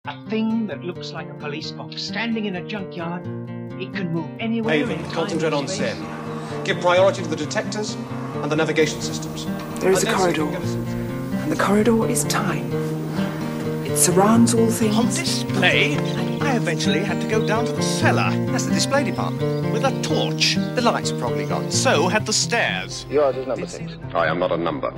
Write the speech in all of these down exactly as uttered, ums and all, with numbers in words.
A thing that looks like a police box standing in a junkyard. It can move anywhere. Haven, concentrate on Sen. Give priority to the detectors and the navigation systems. There is a corridor, and the corridor is time. It surrounds all things. On display, I eventually had to go down to the cellar. That's the display department. With a torch. The lights are probably gone. So had the stairs. Yours is number six. I am not a number.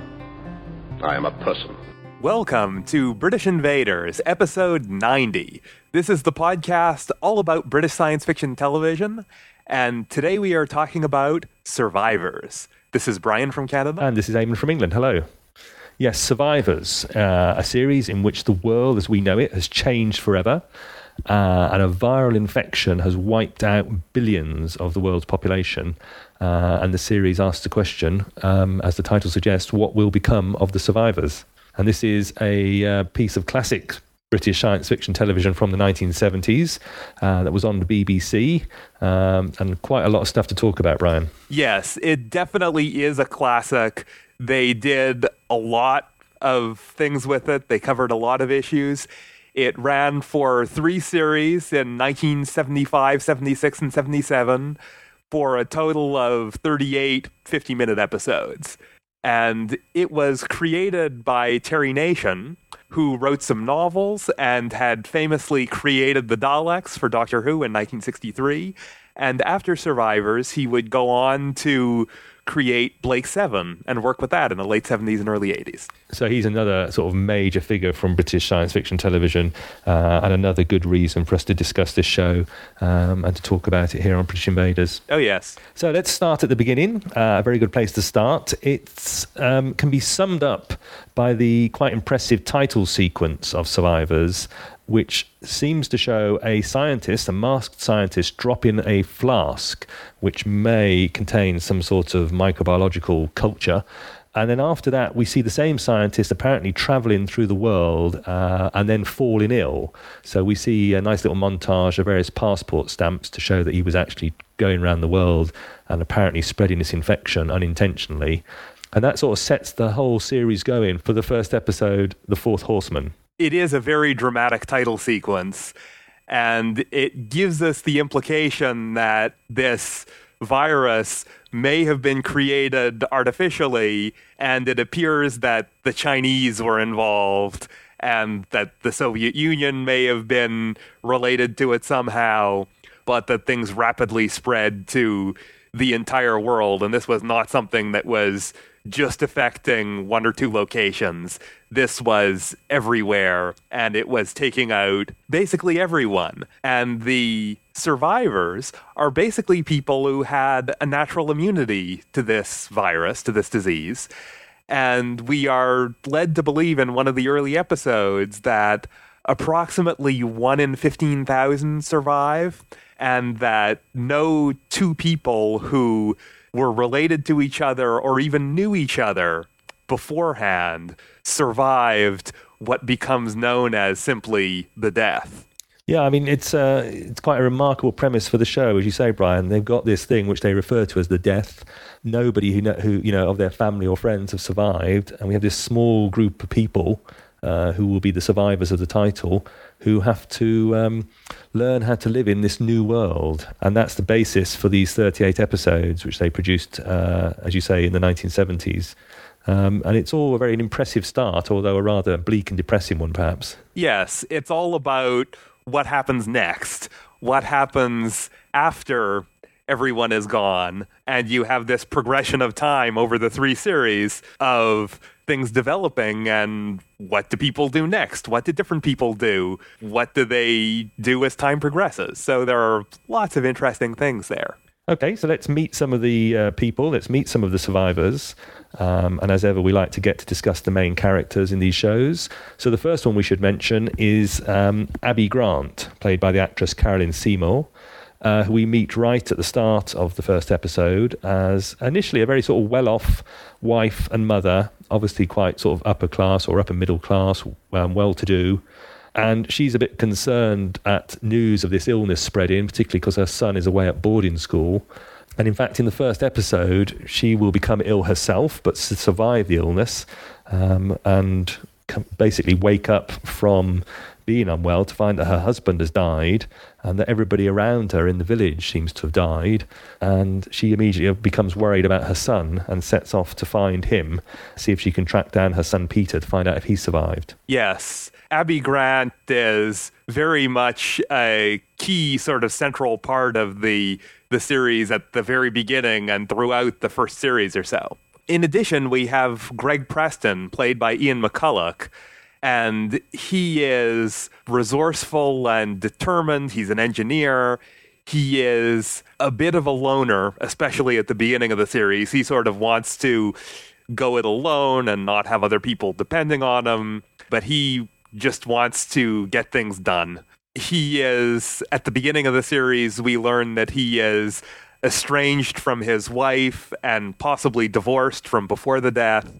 I am a person. Welcome to British Invaders, episode ninety. This is the podcast all about British science fiction television, and today we are talking about Survivors. This is Brian from Canada. And this is Eamon from England. Hello. Yes, Survivors, uh, a series in which the world as we know it has changed forever, uh, and a viral infection has wiped out billions of the world's population. Uh, and the series asks the question, um, as the title suggests, what will become of the survivors? And this is a uh, piece of classic British science fiction television from the nineteen seventies uh, that was on the B B C, um, and quite a lot of stuff to talk about, Brian. Yes, it definitely is a classic. They did a lot of things with it. They covered a lot of issues. It ran for three series in nineteen seventy-five, seventy-six, and seventy-seven for a total of thirty-eight fifty-minute episodes. And it was created by Terry Nation, who wrote some novels and had famously created the Daleks for Doctor Who in nineteen sixty-three. And after Survivors, he would go on to create Blake Seven and work with that in the late seventies and early eighties. So he's another sort of major figure from British science fiction television, uh, and another good reason for us to discuss this show um, and to talk about it here on British Invaders. Oh, yes. So let's start at the beginning. Uh, a very good place to start. It um, can be summed up by the quite impressive title sequence of Survivors, which seems to show a scientist, a masked scientist, dropping a flask which may contain some sort of microbiological culture. And then after that, we see the same scientist apparently travelling through the world uh, and then falling ill. So we see a nice little montage of various passport stamps to show that he was actually going around the world and apparently spreading this infection unintentionally. And that sort of sets the whole series going for the first episode, The Fourth Horseman. It is a very dramatic title sequence, and it gives us the implication that this virus may have been created artificially, and it appears that the Chinese were involved and that the Soviet Union may have been related to it somehow, but that things rapidly spread to the entire world, and this was not something that was just affecting one or two locations. This was everywhere, and it was taking out basically everyone. And the survivors are basically people who had a natural immunity to this virus, to this disease. And we are led to believe in one of the early episodes that approximately one in fifteen thousand survive, and that no two people who were related to each other or even knew each other beforehand survived what becomes known as simply the death. Yeah, I mean, it's uh, it's quite a remarkable premise for the show, as you say, Brian. They've got this thing which they refer to as the death. Nobody who, know, who you know, of their family or friends have survived, and we have this small group of people uh, who will be the survivors of the title, who have to um, learn how to live in this new world. And that's the basis for these thirty-eight episodes, which they produced, uh, as you say, in the nineteen seventies. Um, and it's all a very impressive start, although a rather bleak and depressing one, perhaps. Yes, it's all about what happens next, what happens after everyone is gone, and you have this progression of time over the three series of things developing, and what do people do next? What do different people do? What do they do as time progresses? So there are lots of interesting things there. Okay, so let's meet some of the uh, people. Let's meet some of the survivors. Um, and as ever, we like to get to discuss the main characters in these shows. So the first one we should mention is um, Abby Grant, played by the actress Carolyn Seymour, uh, who we meet right at the start of the first episode as initially a very sort of well-off wife and mother, obviously quite sort of upper class or upper middle class, um, well-to-do. And she's a bit concerned at news of this illness spreading, particularly because her son is away at boarding school. And in fact, in the first episode, she will become ill herself, but survive the illness um, and basically wake up from being unwell to find that her husband has died and that everybody around her in the village seems to have died. And she immediately becomes worried about her son and sets off to find him, see if she can track down her son Peter to find out if he survived. Yes. Abby Grant is very much a key sort of central part of the the series at the very beginning and throughout the first series or so. In addition, we have Greg Preston, played by Ian McCulloch, and he is resourceful and determined. He's an engineer. He is a bit of a loner, especially at the beginning of the series. He sort of wants to go it alone and not have other people depending on him, but he just wants to get things done. He is, at the beginning of the series, we learn that he is estranged from his wife and possibly divorced from before the death.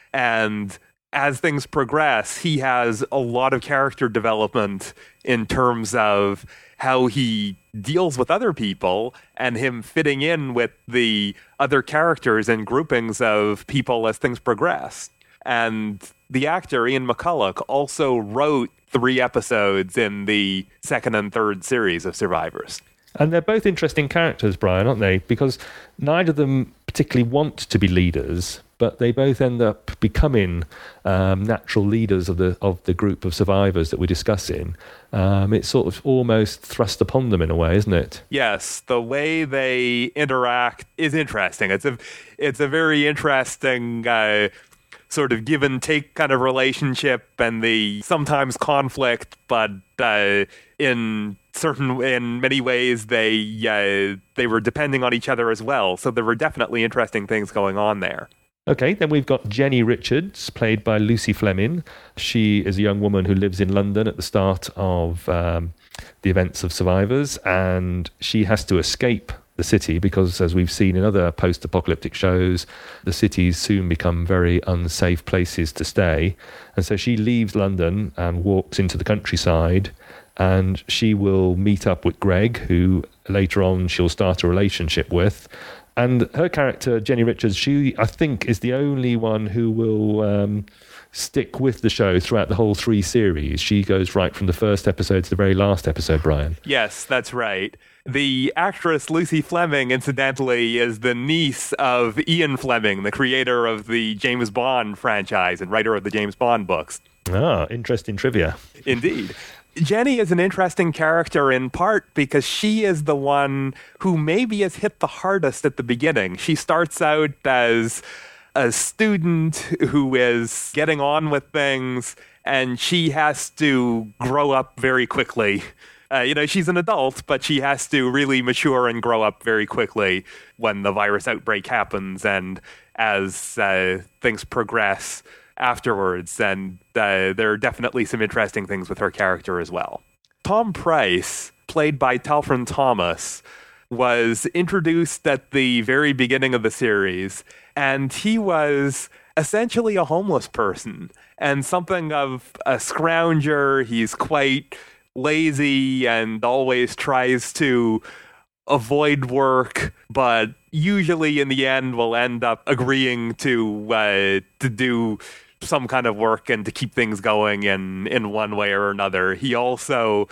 And as things progress, he has a lot of character development in terms of how he deals with other people and him fitting in with the other characters and groupings of people as things progress. And the actor, Ian McCulloch, also wrote three episodes in the second and third series of Survivors. And they're both interesting characters, Brian, aren't they? Because neither of them particularly want to be leaders, but they both end up becoming um, natural leaders of the of the group of survivors that we're discussing. Um, it's sort of almost thrust upon them in a way, isn't it? Yes, the way they interact is interesting. It's a it's a very interesting uh, sort of give and take kind of relationship, and the sometimes conflict, but uh, in certain in many ways they uh, they were depending on each other as well. So there were definitely interesting things going on there. Okay, then we've got Jenny Richards, played by Lucy Fleming. She is a young woman who lives in London at the start of um, the events of Survivors, and she has to escape the city because, as we've seen in other post-apocalyptic shows, the cities soon become very unsafe places to stay. And so she leaves London and walks into the countryside, and she will meet up with Greg, who later on she'll start a relationship with. And her character, Jenny Richards, she, I think, is the only one who will um, stick with the show throughout the whole three series. She goes right from the first episode to the very last episode, Brian. Yes, that's right. The actress Lucy Fleming, incidentally, is the niece of Ian Fleming, the creator of the James Bond franchise and writer of the James Bond books. Ah, interesting trivia. Indeed. Jenny is an interesting character in part because she is the one who maybe is hit the hardest at the beginning. She starts out as a student who is getting on with things, and she has to grow up very quickly. Uh, you know, she's an adult, but she has to really mature and grow up very quickly when the virus outbreak happens and as uh, things progress afterwards, and uh, there are definitely some interesting things with her character as well. Tom Price, played by Talfrin Thomas, was introduced at the very beginning of the series, and he was essentially a homeless person and something of a scrounger. He's quite lazy and always tries to avoid work, but usually in the end will end up agreeing to uh, to do some kind of work and to keep things going in, in one way or another. He also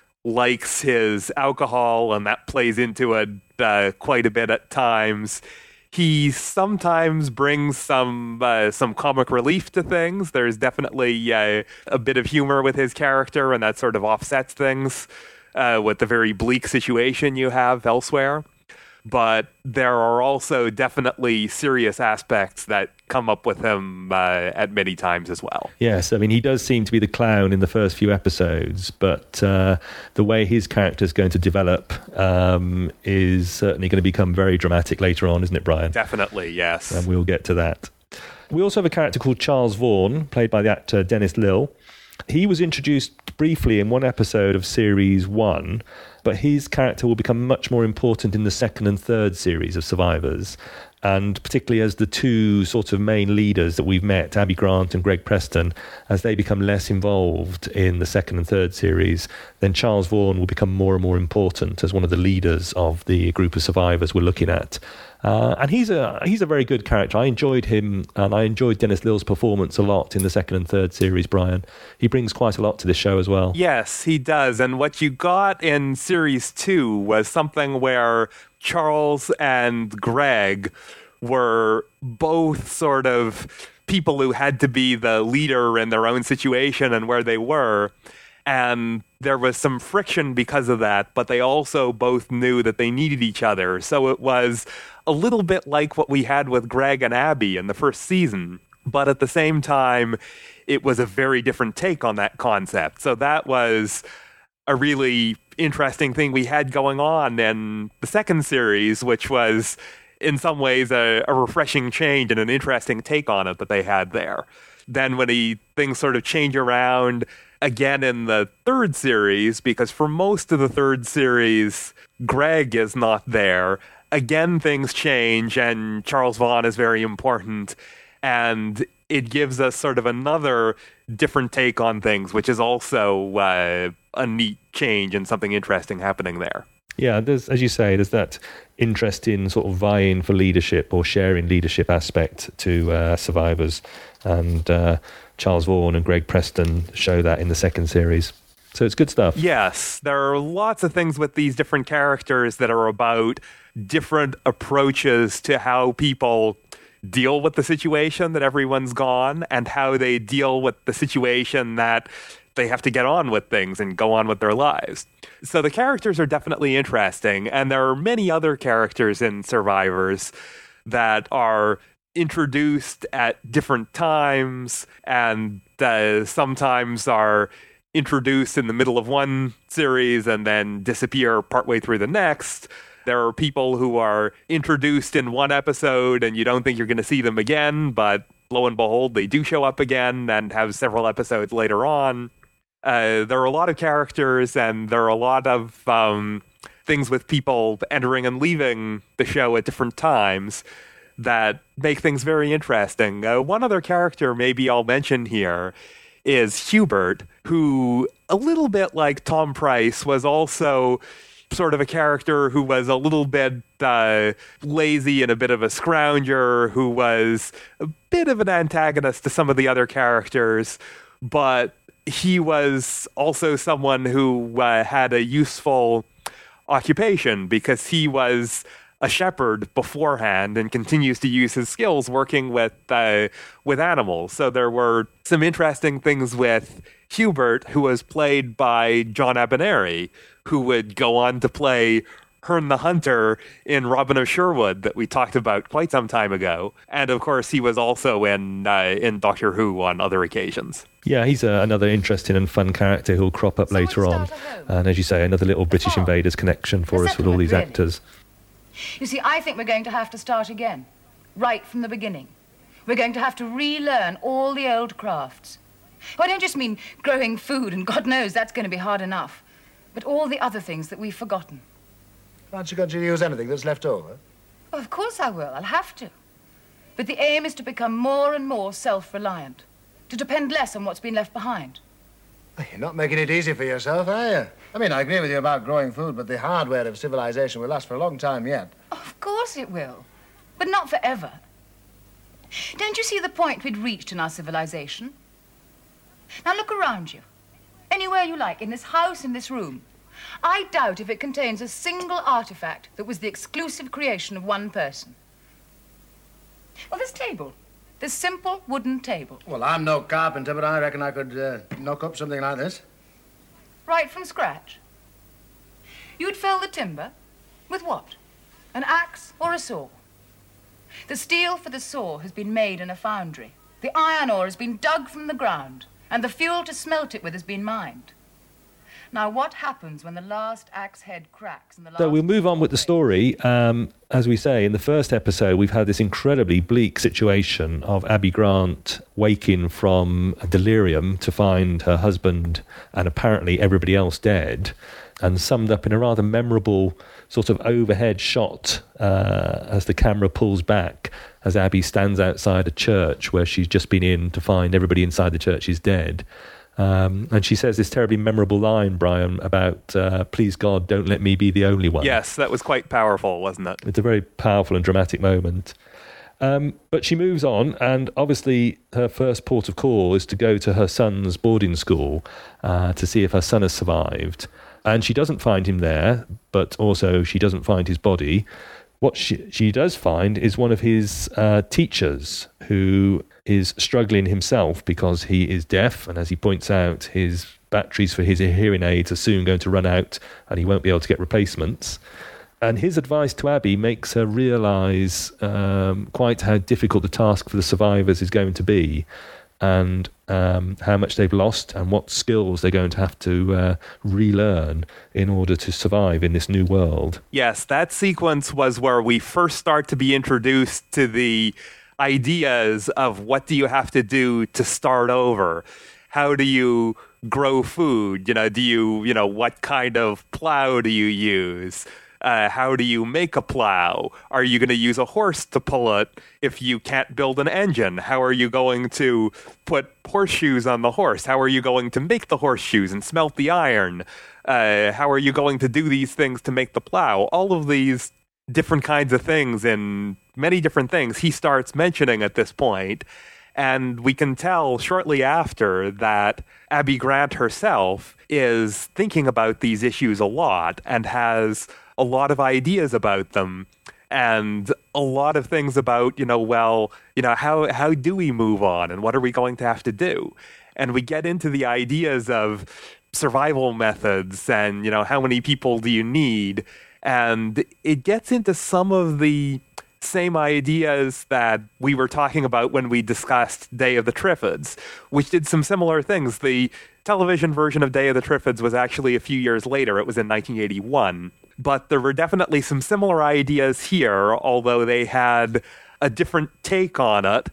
likes his alcohol, and that plays into it uh, quite a bit at times. He sometimes brings some uh, some comic relief to things. There's definitely uh, a bit of humor with his character, and that sort of offsets things uh, with the very bleak situation you have elsewhere. But there are also definitely serious aspects that come up with him uh, at many times as well. Yes, I mean, he does seem to be the clown in the first few episodes, but uh, the way his character is going to develop um, is certainly going to become very dramatic later on, isn't it, Brian? Definitely, yes. And we'll get to that. We also have a character called Charles Vaughan, played by the actor Dennis Lill. He was introduced briefly in one episode of series one, but his character will become much more important in the second and third series of Survivors, and particularly as the two sort of main leaders that we've met, Abby Grant and Greg Preston, as they become less involved in the second and third series, then Charles Vaughan will become more and more important as one of the leaders of the group of survivors we're looking at. Uh, and he's a he's a very good character. I enjoyed him, and I enjoyed Dennis Lill's performance a lot in the second and third series, Brian. He brings quite a lot to this show as well. Yes, he does. And what you got in series two was something where Charles and Greg were both sort of people who had to be the leader in their own situation and where they were. And there was some friction because of that, but they also both knew that they needed each other. So it was a little bit like what we had with Greg and Abby in the first season. But at the same time, it was a very different take on that concept. So that was a really interesting thing we had going on in the second series, which was in some ways a, a refreshing change and an interesting take on it that they had there. Then when he, things sort of change around again in the third series, because for most of the third series, Greg is not there. Again, things change, and Charles Vaughn is very important, and it gives us sort of another different take on things, which is also uh, a neat change and something interesting happening there. Yeah, there's, as you say, there's that interesting sort of vying for leadership or sharing leadership aspect to uh, Survivors, and uh, Charles Vaughn and Greg Preston show that in the second series. So it's good stuff. Yes, there are lots of things with these different characters that are about different approaches to how people deal with the situation that everyone's gone and how they deal with the situation that they have to get on with things and go on with their lives. So the characters are definitely interesting, and there are many other characters in Survivors that are introduced at different times and uh, sometimes are introduced in the middle of one series and then disappear partway through the next. There are people who are introduced in one episode and you don't think you're going to see them again, but lo and behold, they do show up again and have several episodes later on. Uh, there are a lot of characters, and there are a lot of um, things with people entering and leaving the show at different times that make things very interesting. Uh, one other character maybe I'll mention here is Hubert, who, a little bit like Tom Price, was also sort of a character who was a little bit uh, lazy and a bit of a scrounger, who was a bit of an antagonist to some of the other characters, but he was also someone who uh, had a useful occupation because he was a shepherd beforehand and continues to use his skills working with uh, with animals. So there were some interesting things with Hubert, who was played by John Abineri, who would go on to play Herne the Hunter in Robin of Sherwood that we talked about quite some time ago. And of course, he was also in uh, in Doctor Who on other occasions. Yeah, he's uh, another interesting and fun character who'll crop up later on. And as you say, another little British Invaders connection for us with all these actors. You see, I think we're going to have to start again, right from the beginning. We're going to have to relearn all the old crafts. Well, I don't just mean growing food, and God knows that's going to be hard enough, but all the other things that we've forgotten. Aren't you going to use anything that's left over? Well, of course I will. I'll have to. But the aim is to become more and more self-reliant, to depend less on what's been left behind. You're not making it easy for yourself, are you? I mean, I agree with you about growing food, but the hardware of civilization will last for a long time yet. Of course it will, but not forever. Don't you see the point we'd reached in our civilization? Now look around you. Anywhere you like, in this house, in this room. I doubt if it contains a single artifact that was the exclusive creation of one person. Well, this table. This simple wooden table. Well, I'm no carpenter, but I reckon I could uh, knock up something like this. Right from scratch? You'd fell the timber with what? An axe or a saw? The steel for the saw has been made in a foundry. The iron ore has been dug from the ground, and the fuel to smelt it with has been mined. Now, what happens when the last axe head cracks? And the last So we'll move on with the story. Um, as we say, in the first episode, we've had this incredibly bleak situation of Abby Grant waking from a delirium to find her husband and apparently everybody else dead, and summed up in a rather memorable sort of overhead shot uh, as the camera pulls back as Abby stands outside a church where she's just been in to find everybody inside the church is dead. Um, and she says this terribly memorable line, Brian, about, uh, please God, don't let me be the only one. Yes, that was quite powerful, wasn't it? It's a very powerful and dramatic moment. Um, but she moves on, and obviously her first port of call is to go to her son's boarding school uh, to see if her son has survived. And she doesn't find him there, but also she doesn't find his body. What she, she does find is one of his uh, teachers, who is struggling himself because he is deaf, and as he points out, his batteries for his hearing aids are soon going to run out and he won't be able to get replacements. And his advice to Abby makes her realise um, quite how difficult the task for the survivors is going to be, and um, how much they've lost and what skills they're going to have to uh, relearn in order to survive in this new world. Yes, that sequence was where we first start to be introduced to the ideas of what do you have to do to start over? How do you grow food? You know, do you, you know, what kind of plow do you use? Uh, how do you make a plow? Are you going to use a horse to pull it if you can't build an engine? How are you going to put horseshoes on the horse? How are you going to make the horseshoes and smelt the iron? Uh, how are you going to do these things to make the plow? All of these different kinds of things and many different things he starts mentioning at this point. And we can tell shortly after that Abby Grant herself is thinking about these issues a lot and has a lot of ideas about them and a lot of things about, you know, well, you know, how, how do we move on and what are we going to have to do? And we get into the ideas of survival methods and, you know, how many people do you need? And it gets into some of the same ideas that we were talking about when we discussed Day of the Triffids, which did some similar things. The television version of Day of the Triffids was actually a few years later. It was in nineteen eighty-one. But there were definitely some similar ideas here, although they had a different take on it.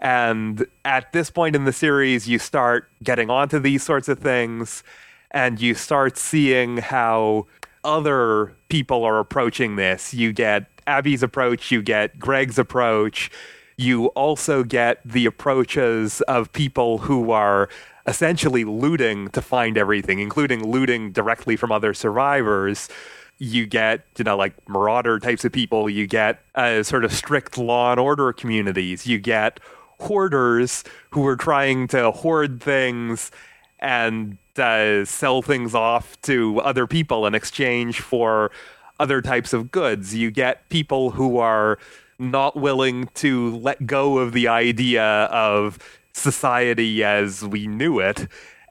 And at this point in the series, you start getting onto these sorts of things, and you start seeing how other people are approaching this. You get Abby's approach, you get Greg's approach, you also get the approaches of people who are essentially looting to find everything, including looting directly from other survivors. You get, you know, like marauder types of people, you get uh, sort of strict law and order communities, you get hoarders who are trying to hoard things and uh, sell things off to other people in exchange for other types of goods. You get people who are not willing to let go of the idea of society as we knew it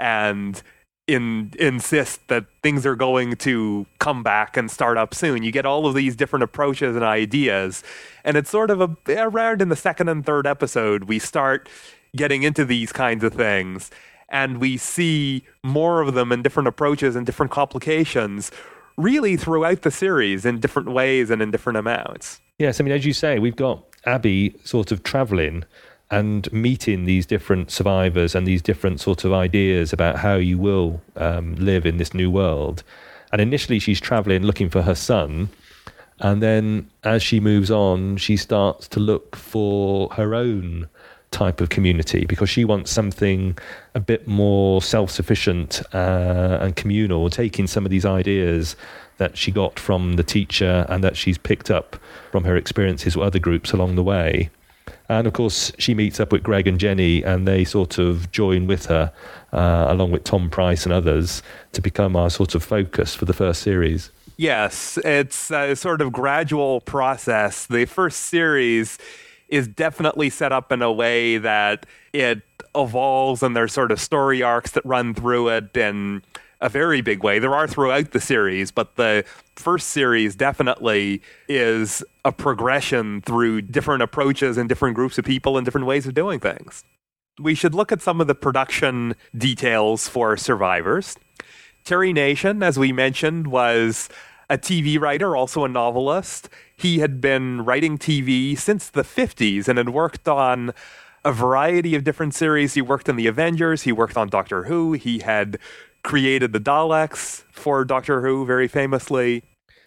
and in, insist that things are going to come back and start up soon. You get all of these different approaches and ideas, and it's sort of a, around in the second and third episode, we start getting into these kinds of things, and we see more of them in different approaches and different complications really throughout the series in different ways and in different amounts. Yes, I mean, as you say, we've got Abby sort of travelling and meeting these different survivors and these different sort of ideas about how you will um, live in this new world. And initially she's travelling looking for her son. And then as she moves on, she starts to look for her own type of community because she wants something a bit more self-sufficient uh, and communal, taking some of these ideas that she got from the teacher and that she's picked up from her experiences with other groups along the way. And of course, she meets up with Greg and Jenny, and they sort of join with her, uh, along with Tom Price and others, to become our sort of focus for the first series. Yes, it's a sort of gradual process. The first series is definitely set up in a way that it evolves, and there's sort of story arcs that run through it in a very big way. There are throughout the series, but the first series definitely is a progression through different approaches and different groups of people and different ways of doing things. We should look at some of the production details for Survivors. Terry Nation, as we mentioned, was a T V writer, also a novelist. He had been writing T V since the fifties and had worked on a variety of different series. He worked on The Avengers, he worked on Doctor Who, he had created the Daleks for Doctor Who very famously.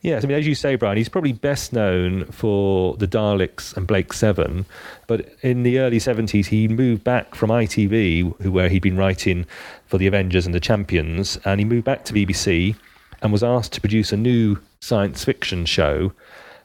Yes, I mean, as you say, Brian, he's probably best known for the Daleks and Blake Seven, but in the early seventies, he moved back from I T V, where he'd been writing for the Avengers and the Champions, and he moved back to B B C and was asked to produce a new science fiction show,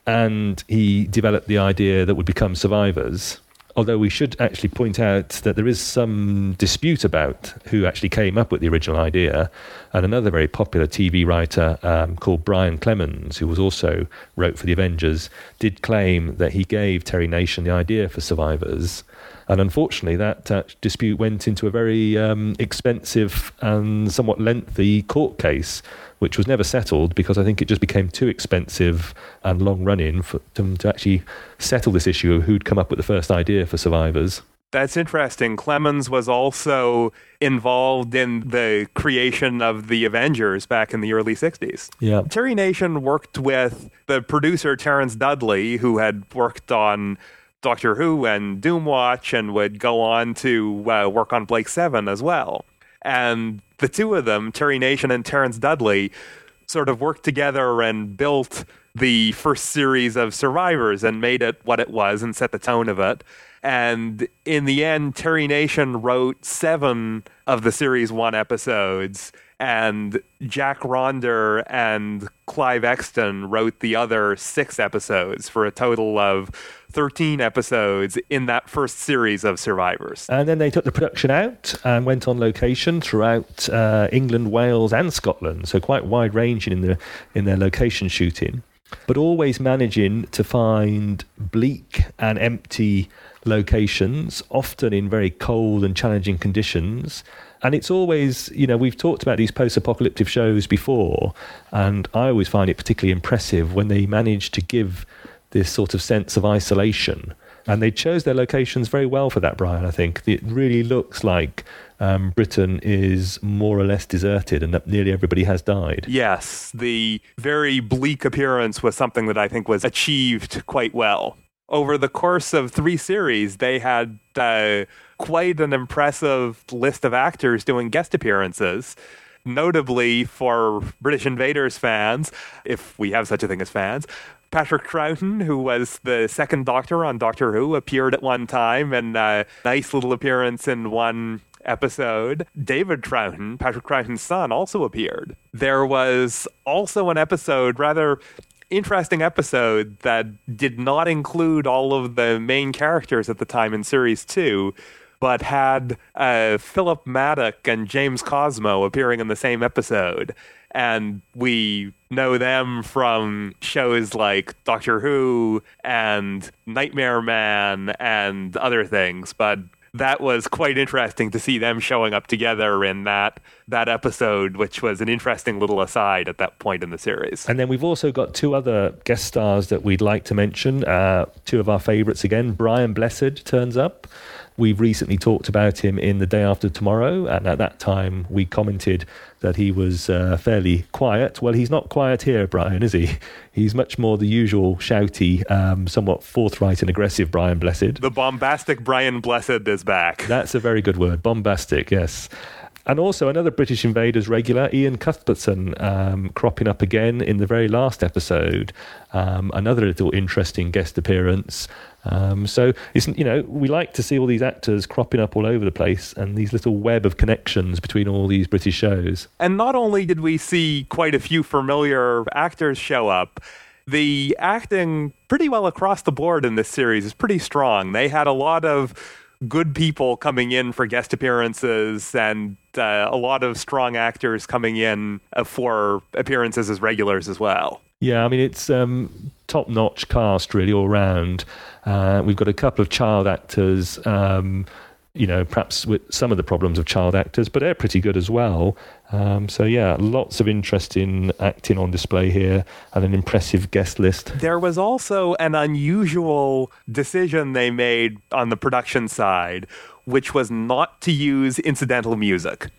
and he developed the idea that would become Survivors. Although we should actually point out that there is some dispute about who actually came up with the original idea. And another very popular T V writer um, called Brian Clemens, who was also wrote for the Avengers, did claim that he gave Terry Nation the idea for Survivors. And unfortunately, that uh, dispute went into a very um, expensive and somewhat lengthy court case, which was never settled because I think it just became too expensive and long-running for them to actually settle this issue of who'd come up with the first idea for Survivors. That's interesting. Clemens was also involved in the creation of the Avengers back in the early sixties. Yeah. Terry Nation worked with the producer Terence Dudley, who had worked on Doctor Who and Doomwatch and would go on to uh, work on Blake Seven as well. And the two of them, Terry Nation and Terence Dudley, sort of worked together and built the first series of Survivors and made it what it was and set the tone of it. And in the end, Terry Nation wrote seven of the series one episodes, and Jack Ronder and Clive Exton wrote the other six episodes for a total of thirteen episodes in that first series of Survivors. And then they took the production out and went on location throughout uh, England, Wales and Scotland, so quite wide-ranging in, the, in their location shooting, but always managing to find bleak and empty locations, often in very cold and challenging conditions. And it's always, you know, we've talked about these post-apocalyptic shows before, and I always find it particularly impressive when they manage to give this sort of sense of isolation. And they chose their locations very well for that, Brian, I think. It really looks like um, Britain is more or less deserted and that nearly everybody has died. Yes, the very bleak appearance was something that I think was achieved quite well. Over the course of three series, they had uh, quite an impressive list of actors doing guest appearances. Notably for British Invaders fans, if we have such a thing as fans, Patrick Troughton, who was the second Doctor on Doctor Who, appeared at one time, and a nice little appearance in one episode. David Troughton, Patrick Troughton's son, also appeared. There was also an episode, rather interesting episode, that did not include all of the main characters at the time in Series two, but had uh, Philip Maddock and James Cosmo appearing in the same episode. And we know them from shows like Doctor Who and Nightmare Man and other things, but that was quite interesting to see them showing up together in that that episode, which was an interesting little aside at that point in the series. And then we've also got two other guest stars that we'd like to mention, uh, two of our favourites again. Brian Blessed turns up. We've recently talked about him in The Day After Tomorrow, and at that time we commented that he was uh, fairly quiet. Well, he's not quiet here, Brian, is he? He's much more the usual shouty, um, somewhat forthright and aggressive Brian Blessed. The bombastic Brian Blessed is back. That's a very good word, bombastic, yes. And also another British Invaders regular, Ian Cuthbertson, um, cropping up again in the very last episode. Um, another little interesting guest appearance. Um, so, it's, you know, we like to see all these actors cropping up all over the place and these little web of connections between all these British shows. And not only did we see quite a few familiar actors show up, the acting pretty well across the board in this series is pretty strong. They had a lot of good people coming in for guest appearances and uh, a lot of strong actors coming in uh, for appearances as regulars as well. Yeah, I mean, it's um, top-notch cast really all round. Uh, we've got a couple of child actors, um, you know, perhaps with some of the problems of child actors, but they're pretty good as well. Um, so, yeah, lots of interesting acting on display here and an impressive guest list. There was also an unusual decision they made on the production side, which was not to use incidental music.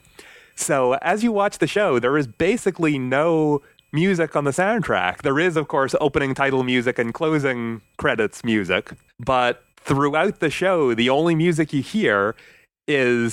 So as you watch the show, there is basically no music on the soundtrack. There is, of course, opening title music and closing credits music, but throughout the show, the only music you hear is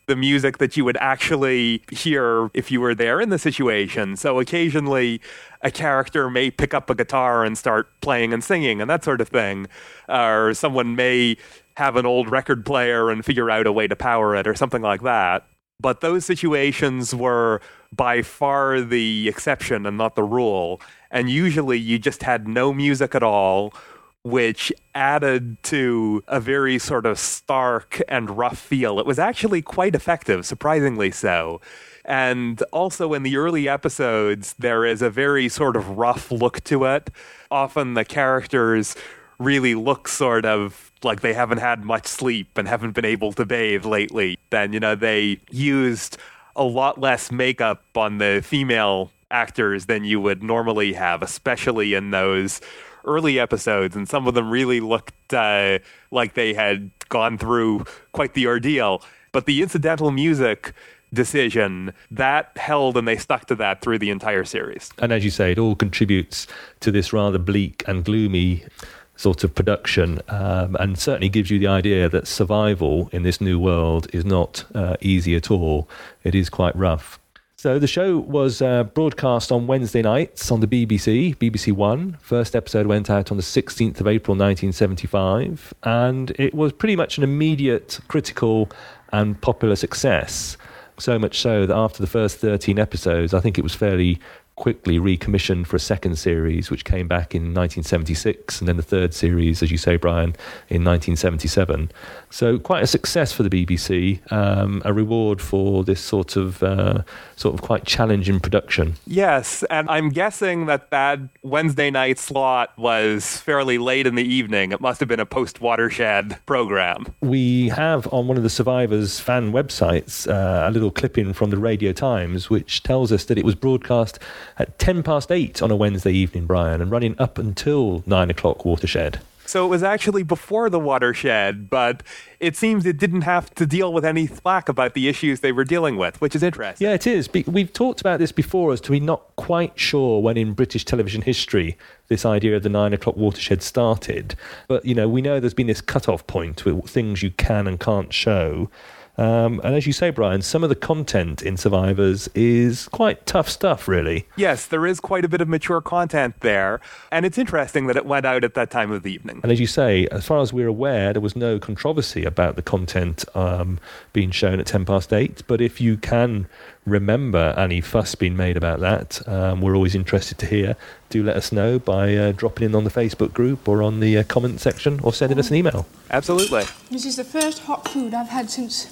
the music that you would actually hear if you were there in the situation. So occasionally a character may pick up a guitar and start playing and singing and that sort of thing. Or someone may have an old record player and figure out a way to power it or something like that. But those situations were by far the exception and not the rule. And usually you just had no music at all, which added to a very sort of stark and rough feel. It was actually quite effective, surprisingly so. And also in the early episodes, there is a very sort of rough look to it. Often the characters really look sort of like they haven't had much sleep and haven't been able to bathe lately. Then, you know, they used a lot less makeup on the female actors than you would normally have, especially in those early episodes. And some of them really looked uh, like they had gone through quite the ordeal. But the incidental music decision, that held, and they stuck to that through the entire series. And as you say, it all contributes to this rather bleak and gloomy sort of production, um, and certainly gives you the idea that survival in this new world is not uh, easy at all. It is quite rough. So the show was uh, broadcast on Wednesday nights on the B B C, B B C One. First episode went out on the sixteenth of April nineteen seventy-five, and it was pretty much an immediate critical and popular success. So much so that after the first thirteen episodes, I think it was fairly quickly recommissioned for a second series, which came back in nineteen seventy-six, and then the third series, as you say, Brian, in nineteen seventy-seven. So quite a success for the B B C, um, a reward for this sort of uh, sort of quite challenging production. Yes, and I'm guessing that that Wednesday night slot was fairly late in the evening. It must have been a post-Watershed program. We have on one of the Survivors fan websites uh, a little clipping from the Radio Times, which tells us that it was broadcast at ten past eight on a Wednesday evening, Brian, and running up until nine o'clock Watershed. So it was actually before the Watershed, but it seems it didn't have to deal with any flack about the issues they were dealing with, which is interesting. Yeah, it is. We've talked about this before as to we're not quite sure when in British television history this idea of the nine o'clock Watershed started. But, you know, we know there's been this cut-off point with things you can and can't show. Um, and as you say, Brian, some of the content in Survivors is quite tough stuff, really. Yes, there is quite a bit of mature content there. And it's interesting that it went out at that time of the evening. And as you say, as far as we're aware, there was no controversy about the content um, being shown at ten past eight. But if you can remember any fuss being made about that, um, we're always interested to hear. Do let us know by uh, dropping in on the Facebook group or on the uh, comment section or sending us an email. Absolutely. This is the first hot food I've had since...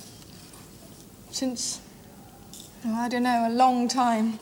since... oh, I don't know, a long time.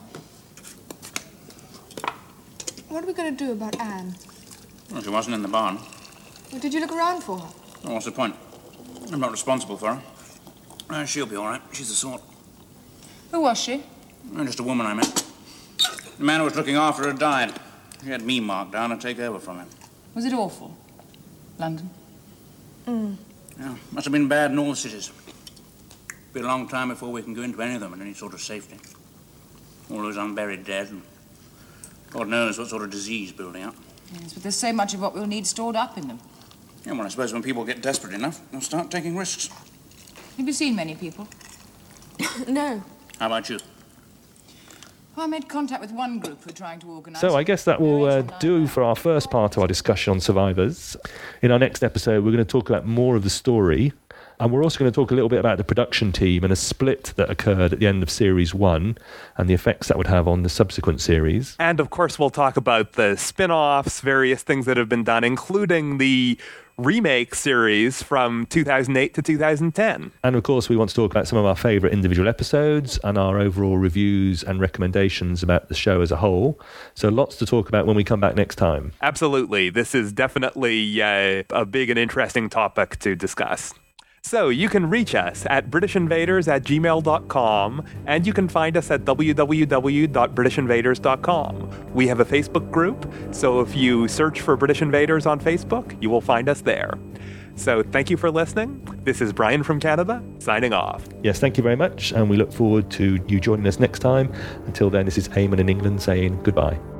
What are we going to do about Anne? Well, she wasn't in the barn. Well, did you look around for her? Well, what's the point? I'm not responsible for her. Uh, she'll be all right. She's the sort. Who was she? Uh, just a woman I met. The man who was looking after her died. He had me marked down to take over from him. Was it awful? London? Mm. Yeah, must have been bad in all the cities. Be a long time before we can go into any of them in any sort of safety. All those unburied dead, and God knows what sort of disease building up. Yes, but there's so much of what we'll need stored up in them. Yeah, well, I suppose when people get desperate enough, they'll start taking risks. Have you seen many people? No. How about you? Well, I made contact with one group who are trying to organise... So I guess that will uh, do for our first part of our discussion on Survivors. In our next episode, we're going to talk about more of the story. And we're also going to talk a little bit about the production team and a split that occurred at the end of Series one and the effects that would have on the subsequent series. And, of course, we'll talk about the spin-offs, various things that have been done, including the remake series from two thousand eight to two thousand ten. And, of course, we want to talk about some of our favourite individual episodes and our overall reviews and recommendations about the show as a whole. So lots to talk about when we come back next time. Absolutely. This is definitely uh, a big and interesting topic to discuss. So you can reach us at british invaders at gmail dot com, and you can find us at w w w dot british invaders dot com. We have a Facebook group, so if you search for British Invaders on Facebook, you will find us there. So thank you for listening. This is Brian from Canada, signing off. Yes, thank you very much, and we look forward to you joining us next time. Until then, this is Eamon in England saying goodbye.